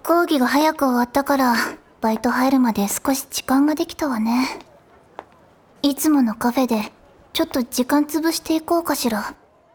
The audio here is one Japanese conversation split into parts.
講義が早く終わったからバイト入るまで少し時間ができたわね。いつものカフェでちょっと時間潰していこうかしら。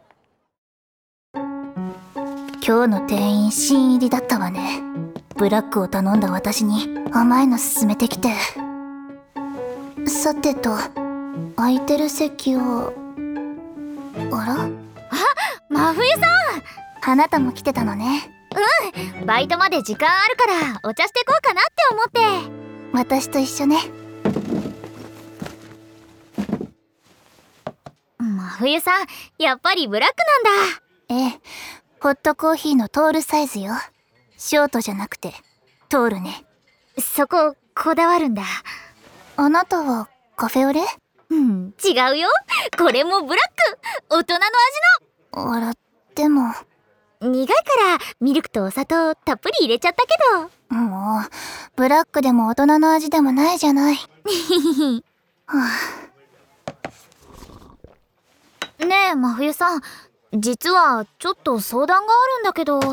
今日の店員新入りだったわね。ブラックを頼んだ私に甘いの勧めてきて。さてと、空いてる席を。あら？ 真冬さん、 あなたも来てたのね。 バイトまで時間あるからお茶してこうかなって思って。 私と一緒ね。 真冬さん、やっぱりブラックなんだ。 ええ、ホットコーヒーのトールサイズよ。ショートじゃなくてトールね。 そここだわるんだ。 あなたはカフェオレ？ 違うよ。これもブラック。大人のあら、でも味の。苦いからミルクとお砂糖たっぷり入れちゃったけど。 もうブラックでも大人の味でもないじゃない。はあ、ねえ真冬さん、実はちょっと相談があるんだけど。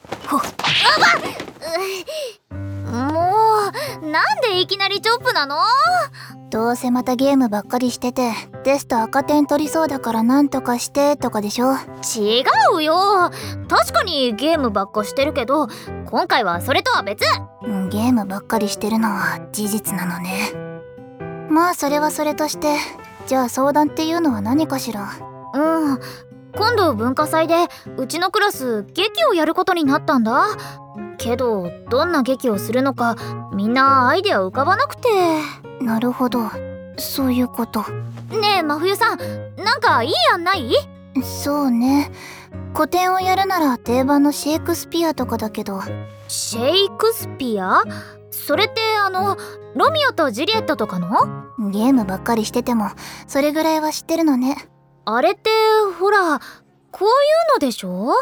もうなんでいきなりチョップなの？ どうせまたゲームばっかりしててテスト赤点取りそうだからなんとかしてとかでしょ。 違うよ。確かにゲームばっかしてるけど、今回はそれとは別。 ゲームばっかりしてるのは事実なのね。まあそれはそれとして、じゃあ相談っていうのは何かしら。 今度文化祭でうちのクラス劇をやることになったんだけど、どんな劇をするのかみんなアイデア浮かばなくて。 なるほど、そういうこと。 ねえ真冬さん、なんかいい案ない？ そうね、古典をやるなら定番のシェイクスピアとかだけど。 シェイクスピア？それってロミオとジュリエットとかの？ ゲームばっかりしててもそれぐらいは知ってるのね。 あれってほら、こういうのでしょ？ ラミオ、あなたはどう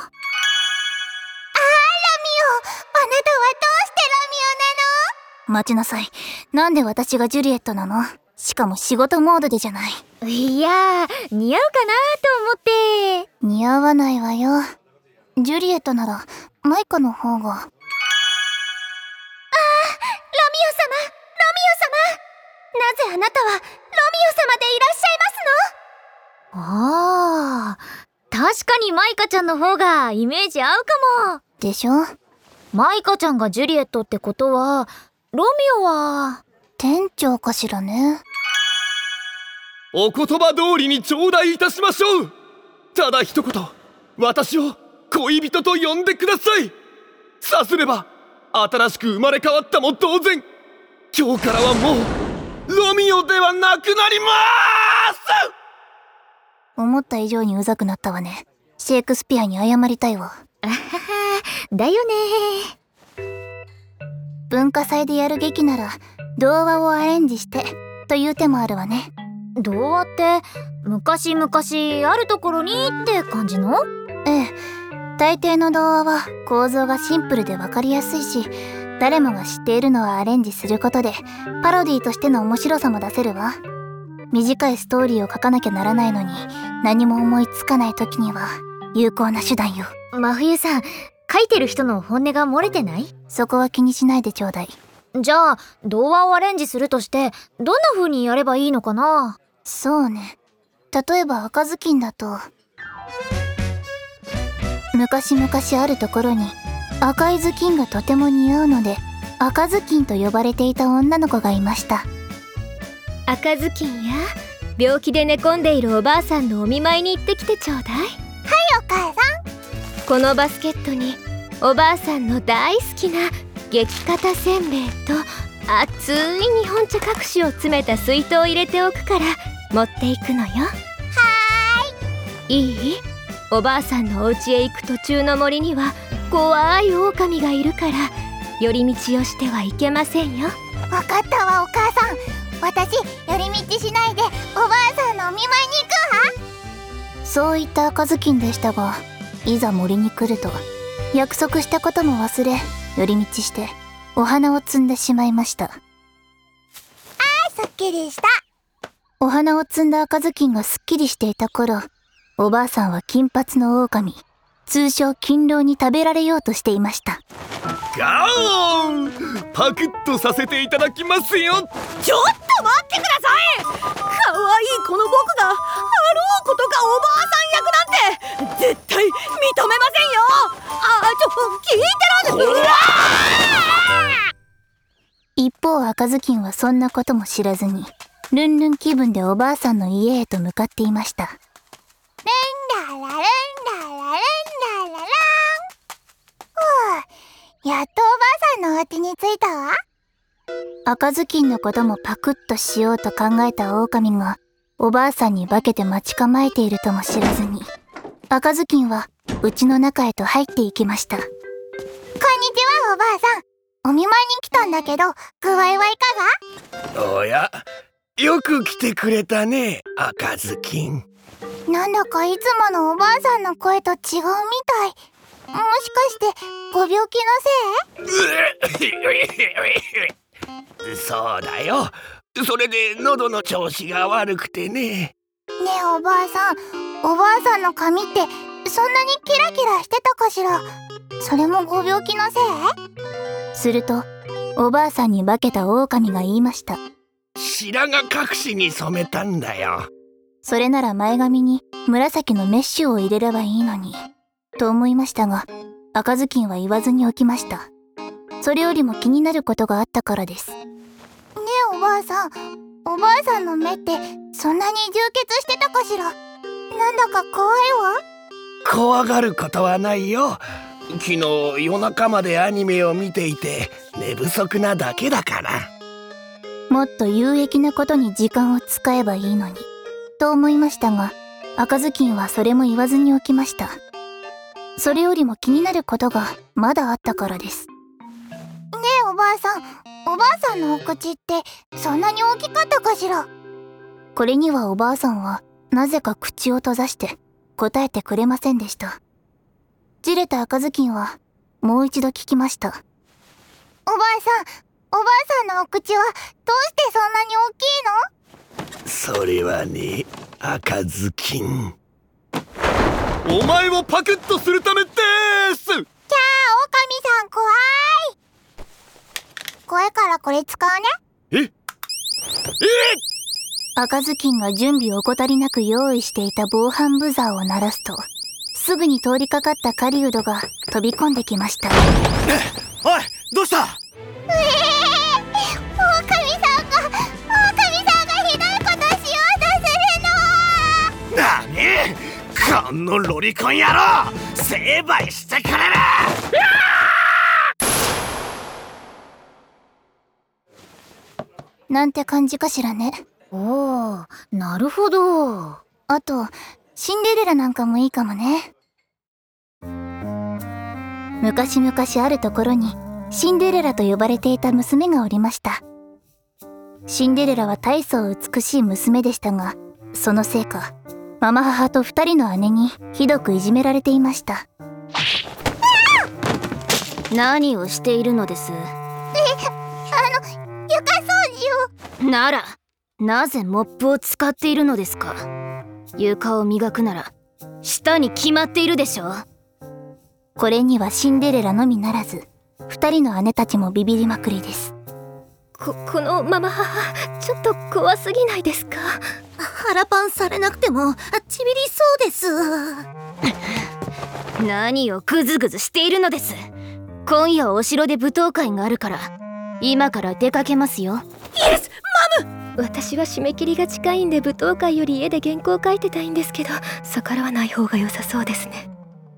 してラミオなの？待ちなさい。なんで私がジュリエットなの？しかも仕事モードでじゃない。 いやー、似合うかなと思って。 似合わないわよ。ジュリエットならマイカの方が。ラミオ様、ラミオ様、なぜあなたはラミオ様でいらっしゃいますの？ あー、確かにマイカちゃんの方がイメージ合うかも。 でしょ？ マイカちゃんがジュリエットってことは、ロミオは店長かしらね。 お言葉通りに頂戴いたしましょう。ただ一言、私を恋人と呼んでください。さすれば新しく生まれ変わったも同然、今日からはもうロミオではなくなりまーす。 思った以上にうざくなったわね。シェイクスピアに謝りたいわ。 あはは、だよね。 文化祭でやる劇なら童話をアレンジしてという手もあるわね。 童話って昔々あるところにって感じの？ ええ、大抵の童話は構造がシンプルで分かりやすいし、誰もが知っているのをアレンジすることでパロディとしての面白さも出せるわ。短いストーリーを書かなきゃならないのに何も思いつかない時には有効な手段よ。 真冬さん、書いてる人の本音が漏れてない？ そこは気にしないでちょうだい。 じゃあ童話をアレンジするとしてどんな風にやればいいのかな？ そうね、例えば赤ずきんだと、昔々あるところに赤い頭巾がとても似合うので赤ずきんと呼ばれていた女の子がいました。 赤ずきんや病気で寝込んでいるおばあさんのお見舞いに行ってきてちょうだい。 はい、お母さん。 このバスケットにおばあさんの大好きな激硬せんべいと熱い日本茶隠しを詰めた水筒を入れておくから持っていくのよ。はーい。いい？おばあさんのお家へ行く途中の森には怖い狼がいるから寄り道をしてはいけませんよ。 わかったわ、お母さん。私、寄り道しないでおばあさんのお見舞いに行くわ。そういった赤ずきんでしたが、いざ森に来ると約束したことも忘れ、寄り道してお花を摘んでしまいました。すっきりした。お花を摘んだ赤ずきんがすっきりしていた頃、おばあさんは金髪の狼、通称金狼に食べられようとしていました。 ガオーパクッとさせていただきますよ。 ちょっと待ってください。可愛いこの僕があろうことかおばあさん役なんて絶対認めませんよ。聞いてるんです。 一方赤ずきんはそんなことも知らずにルンルン気分でおばあさんの家へと向かっていました。 ルンダラルンダラルンダララン。やっとおばあさんのお家に着いたわ。 赤ずきんのこともパクッとしようと考えた狼がおばあさんに化けて待ち構えているとも知らずに赤ずきんは家の中へと入っていきました。 こんにちはおばあさん。お見舞いに来たんだけど具合はいかが？ おや、よく来てくれたね、赤ずきん。 なんだかいつものおばあさんの声と違うみたい。もしかしてご病気のせい？ そうだよ。それで喉の調子が悪くてね。 ねえおばあさん、おばあさんの髪ってそんなにキラキラしてたかしら？それもご病気のせい？ するとおばあさんに化けた狼が言いました。 白髪隠しに染めたんだよ。 それなら前髪に紫のメッシュを入れればいいのにと思いましたが赤ずきんは言わずに起きました。それよりも気になることがあったからです。 ねえおばあさん、おばあさんの目ってそんなに充血してたかしら？なんだか怖いわ。 怖がることはないよ。昨日夜中までアニメを見ていて寝不足なだけだから。 もっと有益なことに時間を使えばいいのにと思いましたが赤ずきんはそれも言わずに起きました。それよりも気になることがまだあったからです。 ねえおばあさん、おばあさんのお口ってそんなに大きかったかしら？ これにはおばあさんはなぜか口を閉ざして答えてくれませんでした。じれた赤ずきんはもう一度聞きました。 おばあさん、おばあさんのお口はどうしてそんなに大きいの？ それはね、赤ずきん、お前をパクッとするためです。 じゃあ狼さん怖い。怖いからこれ使うね。 赤ずきんが準備を怠りなく用意していた防犯ブザーを鳴らすとすぐに通りかかった狩人が飛び込んできました。 おい、どうした？ 狼さんがひどいことしようとするの。 なに？このロリコン野郎、成敗してくれる！ なんて感じかしらね。 おー、なるほど。 あとシンデレラなんかもいいかもね。昔々あるところにシンデレラと呼ばれていた娘がおりました。シンデレラは大層美しい娘でしたがそのせいかママ母と2人の姉にひどくいじめられていました。 何をしているのです？ 床掃除を。 ならなぜモップを使っているのですか？床を磨くなら舌に決まっているでしょ。 これにはシンデレラのみならず2人の姉たちもビビりまくりです。 このママ母ちょっと怖すぎないですか？ 腹パンされなくてもちびりそうです。 何をグズグズしているのです。今夜お城で舞踏会があるから今から出かけますよ。 イエスマム。 私は締め切りが近いんで舞踏会より家で原稿書いてたいんですけど逆らわない方が良さそうですね。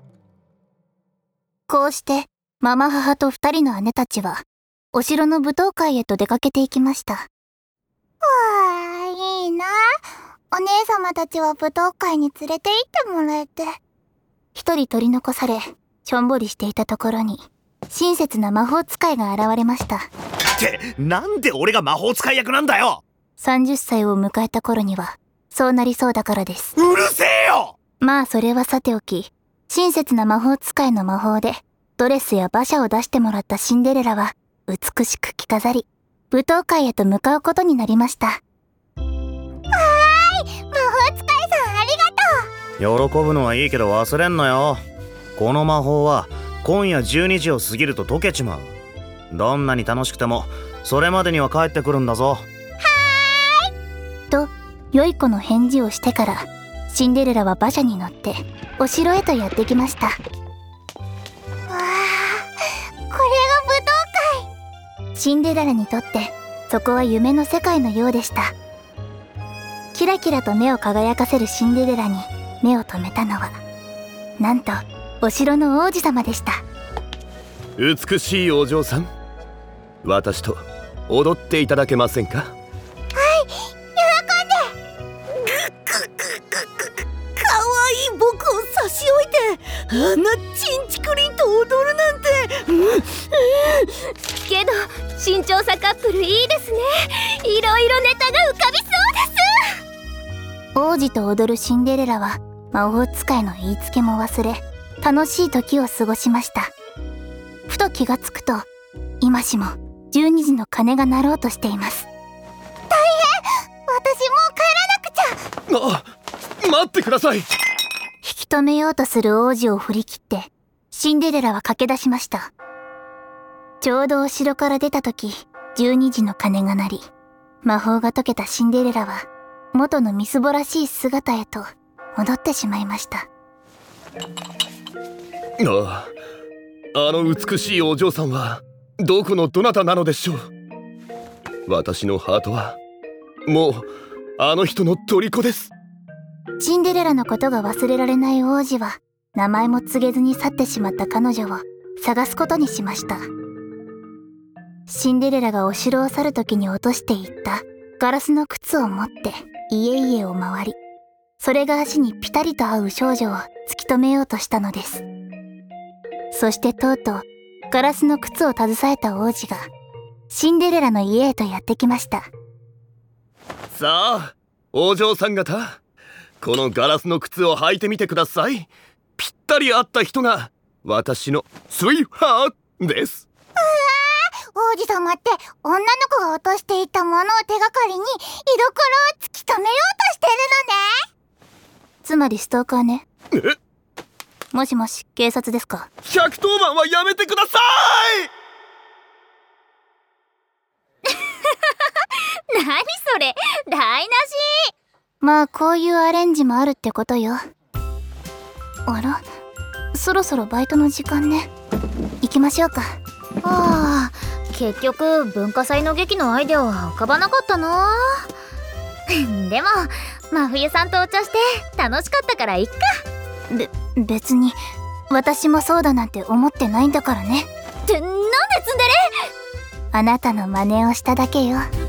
こうしてママ母と2人の姉たちはお城の舞踏会へと出かけていきました。 わあ、いいな。お姉様たちは舞踏会に連れて行ってもらえて。 一人取り残されしょんぼりしていたところに親切な魔法使いが現れました。 ってなんで俺が魔法使い役なんだよ。 30歳を迎えた頃にはそうなりそうだからです。 うるせえよ。 まあそれはさておき親切な魔法使いの魔法でドレスや馬車を出してもらったシンデレラは美しく着飾り舞踏会へと向かうことになりました。 わーい、魔法使いさんありがとう。 喜ぶのはいいけど忘れんなよ。この魔法は今夜12時を過ぎると解けちまう。 どんなに楽しくてもそれまでには帰ってくるんだぞ。 と良い子の返事をしてからシンデレラは馬車に乗ってお城へとやってきました。 わあ、これが武道会。 シンデレラにとってそこは夢の世界のようでした。キラキラと目を輝かせるシンデレラに目を留めたのはなんとお城の王子様でした。 美しいお嬢さん、私と踊っていただけませんか？ かわいい僕を差し置いてあんなチンチクリンと踊るなんて。 けど身長差カップルいいですね。いろいろネタが浮かびそうです。 王子と踊るシンデレラは魔法使いの言いつけも忘れ楽しい時を過ごしました。ふと気がつくと今しも12時の鐘が鳴ろうとしています。 私もう帰らなくちゃ。 待ってください。 引き止めようとする王子を振り切ってシンデレラは駆け出しました。ちょうどお城から出た時12時の鐘が鳴り魔法が解けたシンデレラは元のみすぼらしい姿へと戻ってしまいました。 あの美しいお嬢さんはどこのどなたなのでしょう。私のハートはもうあの人の虜です。 シンデレラのことが忘れられない王子は名前も告げずに去ってしまった彼女を探すことにしました。シンデレラがお城を去る時に落としていったガラスの靴を持って家々を回り、それが足にピタリと合う少女を突き止めようとしたのです。そしてとうとうガラスの靴を携えた王子がシンデレラの家へとやってきました。 さあお嬢さん方、このガラスの靴を履いてみてください。ぴったり合った人が私のスイーハーです。 王子様って女の子が落としていたものを手がかりに居所を突き止めようとしてるのね。 つまりストーカーね。 え？ もしもし、警察ですか ？110番はやめてくださ何それ、台無し。 まあこういうアレンジもあるってことよ。あら、そろそろバイトの時間ね。行きましょうか。 ああ、結局文化祭の劇のアイデアは浮かばなかったな。でも真冬さんとお茶して楽しかったからいっか。 別に私もそうだなんて思ってないんだからね。 ってなんでツンデレ？ あなたの真似をしただけよ。